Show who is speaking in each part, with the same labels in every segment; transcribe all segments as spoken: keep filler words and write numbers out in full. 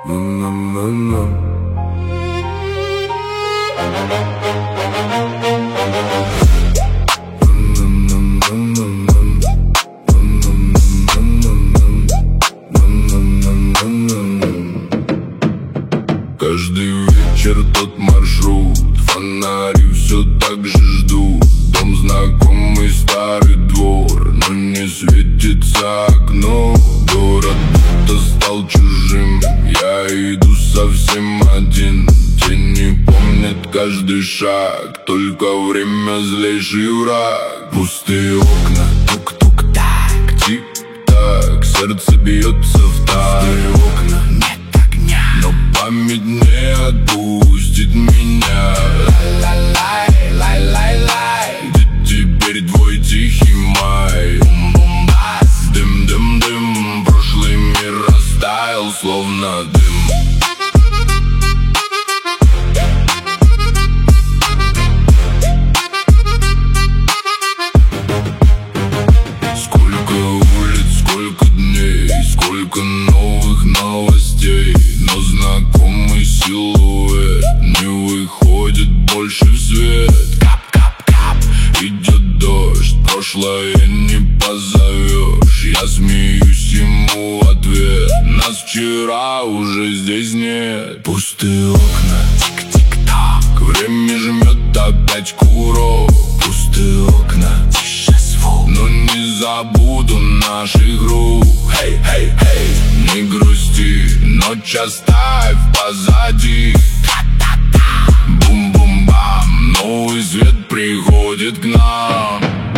Speaker 1: Каждый вечер тот маршрут, фонари все так же ждут. Дом знакомый, старый двор, но не светится окно. Город будто стал чужим, я иду совсем один. Тени помнят каждый шаг, только время злейший враг. Пустые окна, тук-тук-так, тик-так, сердце бьется в такт. Пустые окна, нет огня, но память не отпустит меня. Ла-ла-лай, лай-лай-лай, где теперь твой тихий май? Бум-бум-бас, дым-дым-дым, прошлый мир растаял, словно дым. Сколько улиц, сколько дней, сколько новых новостей, но знакомый силуэт не выходит больше в свет. Кап-кап-кап, идет дождь, прошлое не позовешь. Я смеюсь ему в ответ, нас вчера уже здесь нет. Пустые окна, тик-тик-так, время жмет опять курок. Пустые окна, тише звук, но не забуду наших рук. Хей-хей-хей, не грусти, ночь оставь позади. Бум-бум-бам, новый свет приходит к нам.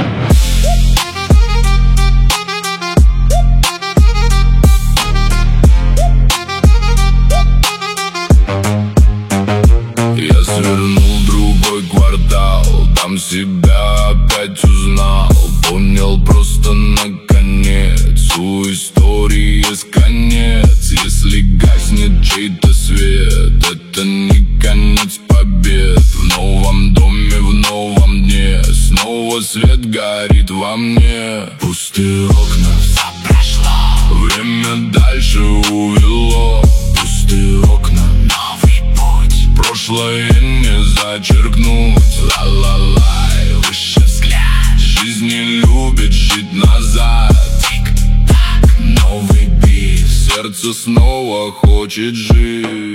Speaker 1: Я свернул в другой квартал, там себя опять узнал. Понял просто наконец, у истории есть конец. Если гаснет чей-то свет, это не конец побед. В новом доме, в новом дне, снова свет горит во мне. Пустые окна, все прошло, время дальше увело. Пустые окна, новый путь, прошлое не зачеркнуть. Ла-ла-лай, выше взгляд, жизнь не любит жить назад. Тик-так, новый бит, сердце снова хочет жить.